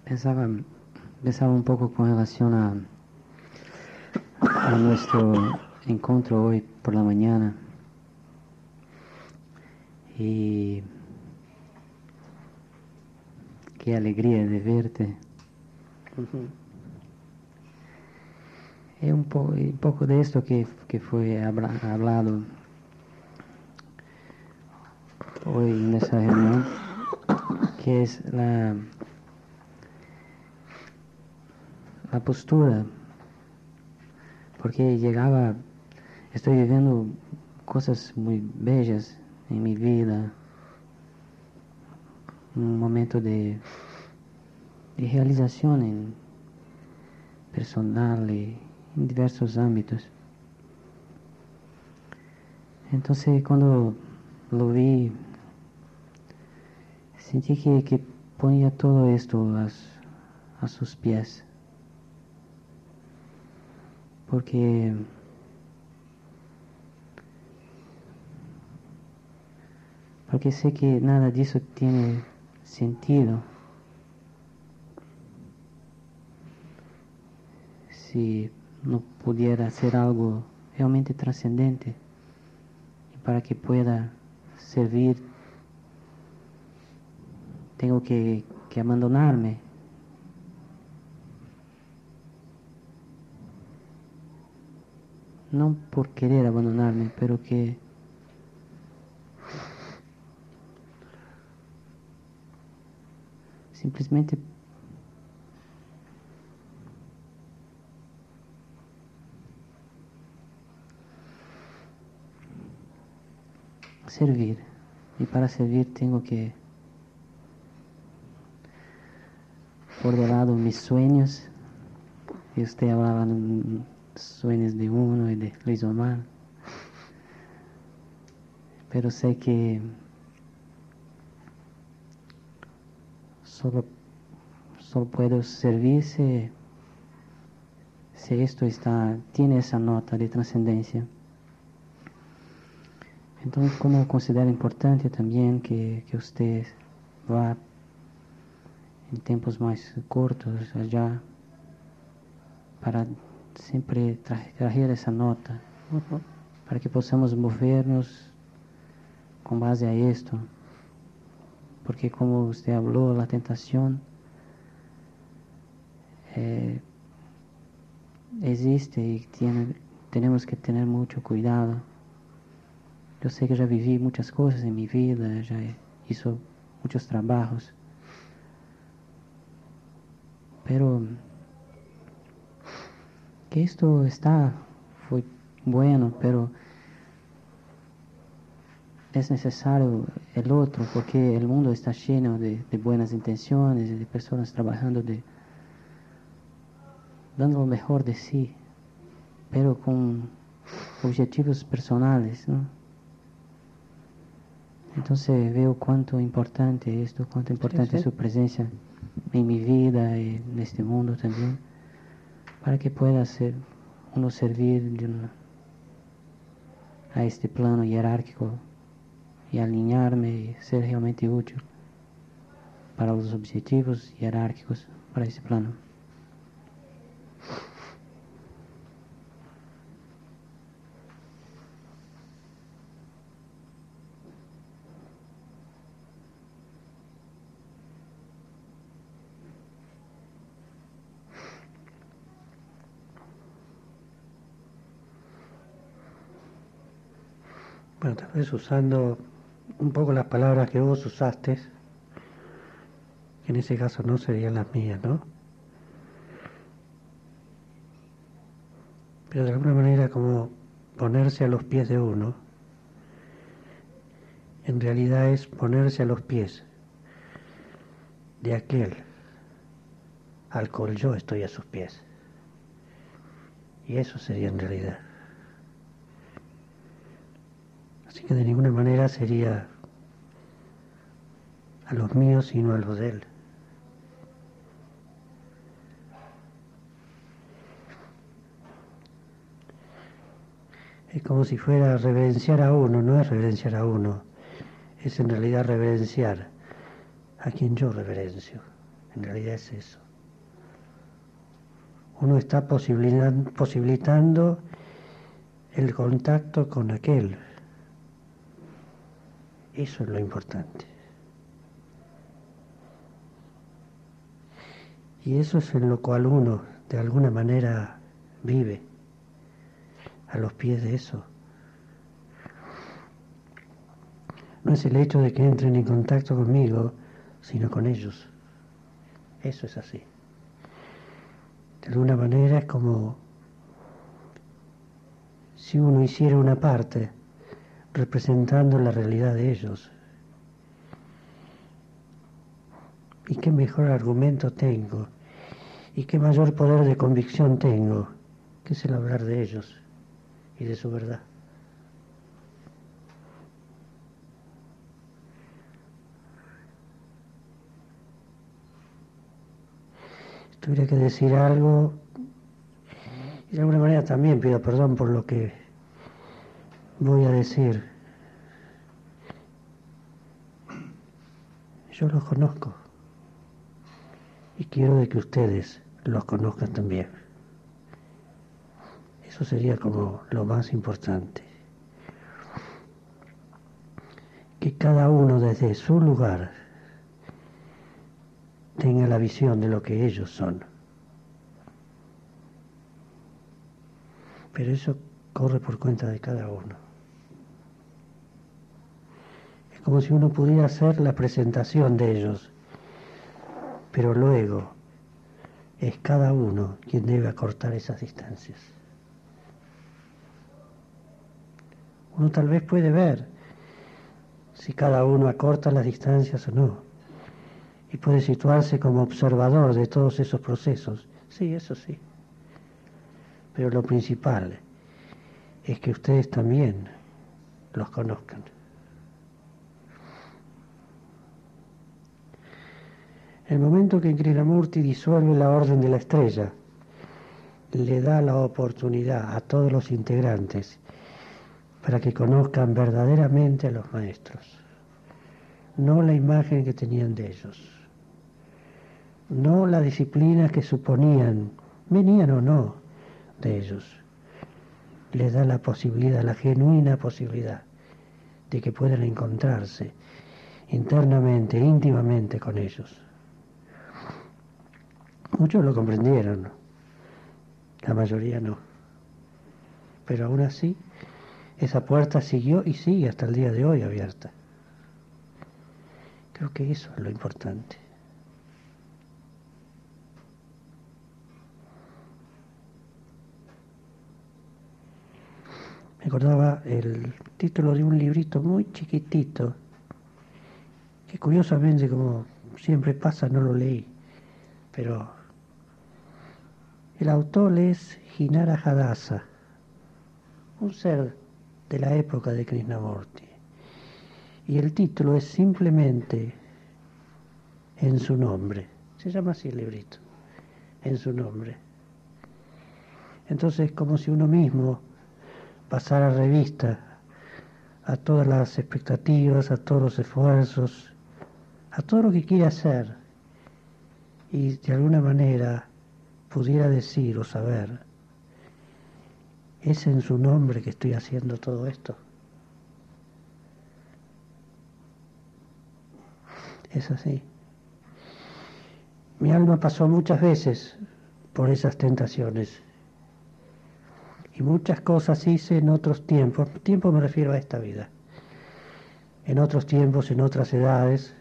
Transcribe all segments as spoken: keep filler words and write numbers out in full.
Pensaba, pensaba un poco con relación a, a nuestro encuentro hoy por la mañana. Y qué alegría de verte. Uh-huh. Es un, po, un poco de esto que, que fue habla, hablado hoy en esa reunión, que es la, la postura. Porque llegaba, estoy viviendo cosas muy bellas en mi vida, un momento de, de realización en personal y en diversos ámbitos. Entonces cuando lo vi, sentí que, que ponía todo esto a, a sus pies. Porque porque sé que nada disso tiene sentido si no pudiera ser algo realmente trascendente. Y para que pueda servir, tengo que, que abandonarme. No por querer abandonarme, pero que simplesmente servir. Y para servir tengo que por de lado mis sueños. Y usted hablaba de sueños de uno y de Luis Omar. Pero sé que solo, solo puedo servir si, si esto está, tiene esa nota de trascendencia. Entonces, como considero importante también que, que usted vá en tiempos más cortos allá para siempre tra traer esa nota, Uh-huh. para que possamos movernos con base a esto. Porque como usted habló, la tentación eh, existe y tiene, tenemos que tener mucho cuidado. Yo sé que ya viví muchas cosas en mi vida, ya hizo muchos trabajos, pero que esto está, fue bueno, pero es necesario el otro, porque el mundo está lleno de, de buenas intenciones y de personas trabajando, de, dando lo mejor de sí, pero con objetivos personales, ¿no? Entonces veo cuánto importante esto, cuánto importante Sí, es sí. su presencia en mi vida y en este mundo también, para que pueda ser, uno servir de una, a este plano jerárquico y alinearme y ser realmente útil para los objetivos jerárquicos para ese plano. Bueno, tal vez usando un poco las palabras que vos usaste, que en ese caso no serían las mías, ¿no? Pero de alguna manera como ponerse a los pies de uno, en realidad es ponerse a los pies de aquel al cual yo estoy a sus pies. Y eso sería en realidad. Así que de ninguna manera sería a los míos, sino a los de él. Es como si fuera reverenciar a uno, no es reverenciar a uno, es en realidad reverenciar a quien yo reverencio. En realidad es eso. Uno está posibilitando, posibilitando el contacto con aquel. Eso es lo importante. Y eso es en lo cual uno, de alguna manera, vive, a los pies de eso. No es el hecho de que entren en contacto conmigo, sino con ellos. Eso es así. De alguna manera es como si uno hiciera una parte representando la realidad de ellos. ¿Y qué mejor argumento tengo? ¿Y qué mayor poder de convicción tengo? Que es el hablar de ellos y de su verdad. Si tuviera que decir algo, y de alguna manera también pido perdón por lo que voy a decir. Yo los conozco y quiero de que ustedes los conozcan también. Eso sería como lo más importante. Que cada uno desde su lugar tenga la visión de lo que ellos son. Pero eso corre por cuenta de cada uno. Es como si uno pudiera hacer la presentación de ellos, pero luego es cada uno quien debe acortar esas distancias. Uno tal vez puede ver si cada uno acorta las distancias o no, y puede situarse como observador de todos esos procesos. Sí, eso sí. Pero lo principal es que ustedes también los conozcan. El momento que Krishnamurti disuelve la Orden de la Estrella, le da la oportunidad a todos los integrantes para que conozcan verdaderamente a los maestros, no la imagen que tenían de ellos, no la disciplina que suponían, venían o no de ellos. Les da la posibilidad, la genuina posibilidad de que puedan encontrarse internamente, íntimamente con ellos. Muchos lo comprendieron, la mayoría no. Pero aún así, esa puerta siguió y sigue hasta el día de hoy abierta. Creo que eso es lo importante. Me acordaba el título de un librito muy chiquitito, que curiosamente, como siempre pasa, no lo leí, pero el autor es Hinara Hadasa, un ser de la época de Krishnamurti, y el título es simplemente En su nombre. Se llama así el librito, En su nombre. Entonces, como si uno mismo pasara revista a todas las expectativas, a todos los esfuerzos, a todo lo que quiere hacer, y de alguna manera pudiera decir o saber, ¿es en su nombre que estoy haciendo todo esto? Es así. Mi alma pasó muchas veces por esas tentaciones y muchas cosas hice en otros tiempos. Tiempo me refiero a esta vida. En otros tiempos, en otras edades,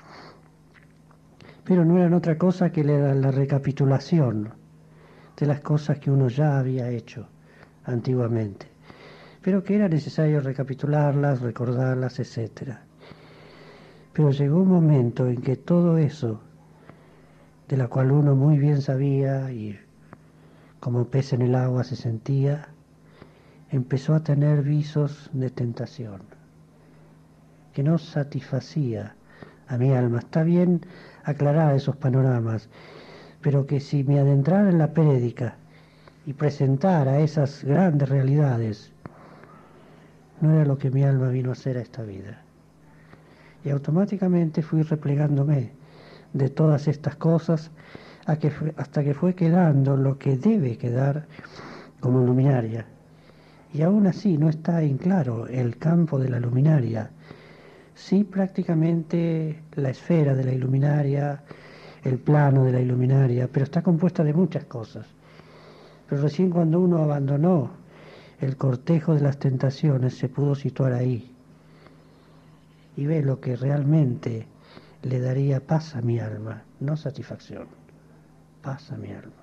pero no eran otra cosa que la, la recapitulación de las cosas que uno ya había hecho antiguamente, pero que era necesario recapitularlas, recordarlas, etcétera. Pero llegó un momento en que todo eso, de la cual uno muy bien sabía y como pez en el agua se sentía, empezó a tener visos de tentación, que no satisfacía a mi alma. Está bien aclarar esos panoramas, pero que si me adentrara en la prédica y presentara esas grandes realidades, no era lo que mi alma vino a hacer a esta vida. Y automáticamente fui replegándome de todas estas cosas a que fue, hasta que fue quedando lo que debe quedar como luminaria. Y aún así no está en claro el campo de la luminaria. Sí, prácticamente la esfera de la iluminaria, el plano de la iluminaria, pero está compuesta de muchas cosas. Pero recién cuando uno abandonó el cortejo de las tentaciones se pudo situar ahí y ve lo que realmente le daría paz a mi alma, no satisfacción, paz a mi alma.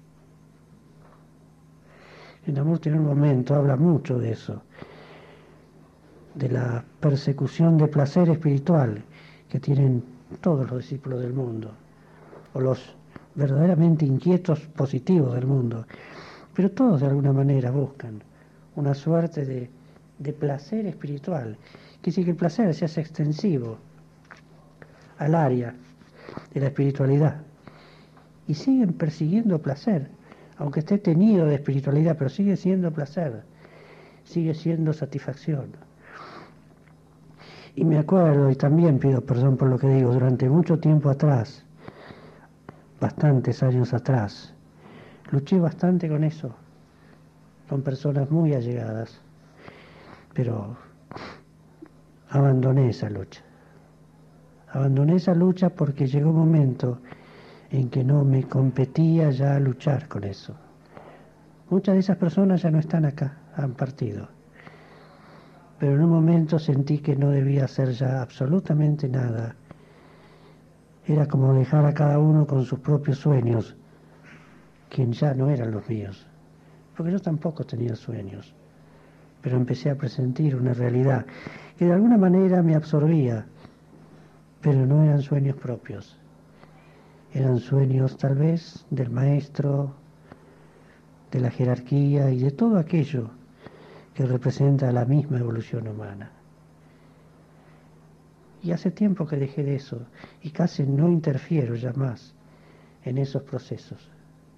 En Amor tiene un momento, habla mucho de eso, de la persecución de placer espiritual que tienen todos los discípulos del mundo, o los verdaderamente inquietos positivos del mundo, pero todos de alguna manera buscan una suerte de, de placer espiritual, que sí que el placer se hace extensivo al área de la espiritualidad, y siguen persiguiendo placer, aunque esté teñido de espiritualidad, pero sigue siendo placer, sigue siendo satisfacción. Y me acuerdo, y también pido perdón por lo que digo, durante mucho tiempo atrás, bastantes años atrás, luché bastante con eso, con personas muy allegadas, pero abandoné esa lucha. Abandoné esa lucha porque llegó un momento en que no me competía ya luchar con eso. Muchas de esas personas ya no están acá, han partido. Pero en un momento sentí que no debía hacer ya absolutamente nada. Era como dejar a cada uno con sus propios sueños, que ya no eran los míos. Porque yo tampoco tenía sueños. Pero empecé a presentir una realidad que de alguna manera me absorbía, pero no eran sueños propios. Eran sueños tal vez del maestro, de la jerarquía y de todo aquello que representa la misma evolución humana. Y hace tiempo que dejé de eso y casi no interfiero ya más en esos procesos,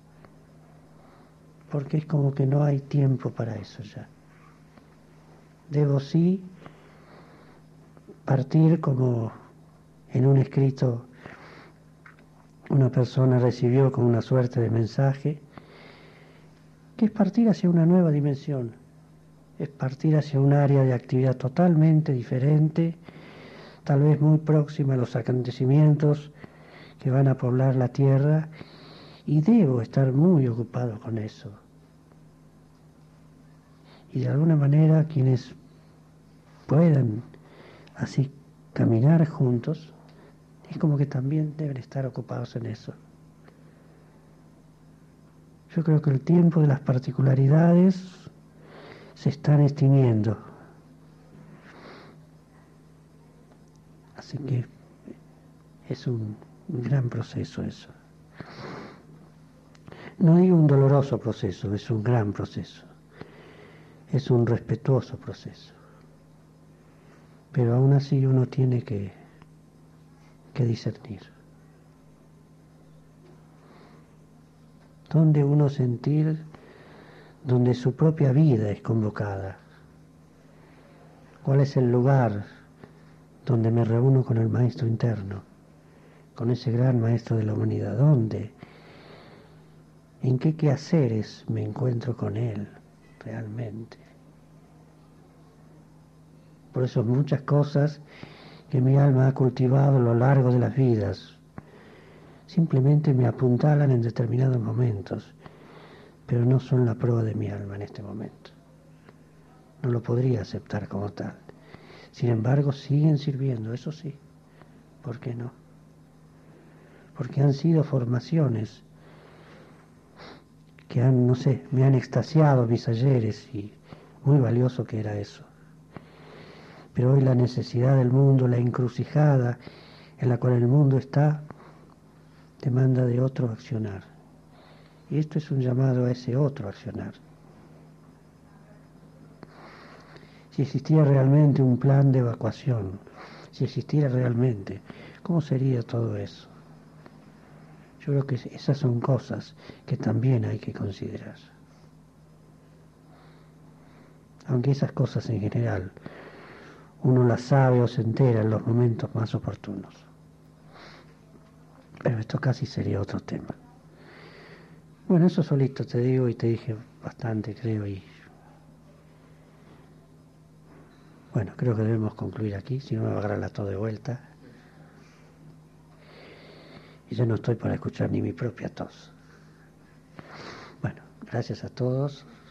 porque es como que no hay tiempo para eso ya. Debo sí partir, como en un escrito una persona recibió como una suerte de mensaje, que es partir hacia una nueva dimensión, es partir hacia un área de actividad totalmente diferente, tal vez muy próxima a los acontecimientos que van a poblar la tierra, y debo estar muy ocupado con eso. Y de alguna manera quienes puedan así caminar juntos, es como que también deben estar ocupados en eso. Yo creo que el tiempo de las particularidades se están extinguiendo. Así que es un gran proceso eso. No digo un doloroso proceso, es un gran proceso. Es un respetuoso proceso. Pero aún así uno tiene que, que discernir. ¿Dónde uno sentir, donde su propia vida es convocada? ¿Cuál es el lugar donde me reúno con el maestro interno, con ese gran maestro de la humanidad? ¿Dónde? ¿En qué quehaceres me encuentro con él realmente? Por eso muchas cosas que mi alma ha cultivado a lo largo de las vidas simplemente me apuntalan en determinados momentos, pero no son la prueba de mi alma en este momento. No lo podría aceptar como tal. Sin embargo, siguen sirviendo, eso sí. ¿Por qué no? Porque han sido formaciones que han, no sé, me han extasiado mis ayeres, y muy valioso que era eso. Pero hoy la necesidad del mundo, la encrucijada en la cual el mundo está, demanda de otro accionar. Y esto es un llamado a ese otro accionar. Si existiera realmente un plan de evacuación, si existiera realmente, ¿cómo sería todo eso? Yo creo que esas son cosas que también hay que considerar. Aunque esas cosas en general uno las sabe o se entera en los momentos más oportunos. Pero esto casi sería otro tema. Bueno, eso solito te digo y te dije bastante, creo, y bueno, creo que debemos concluir aquí, si no me va a agarrar todo de vuelta. Y yo no estoy para escuchar ni mi propia tos. Bueno, gracias a todos.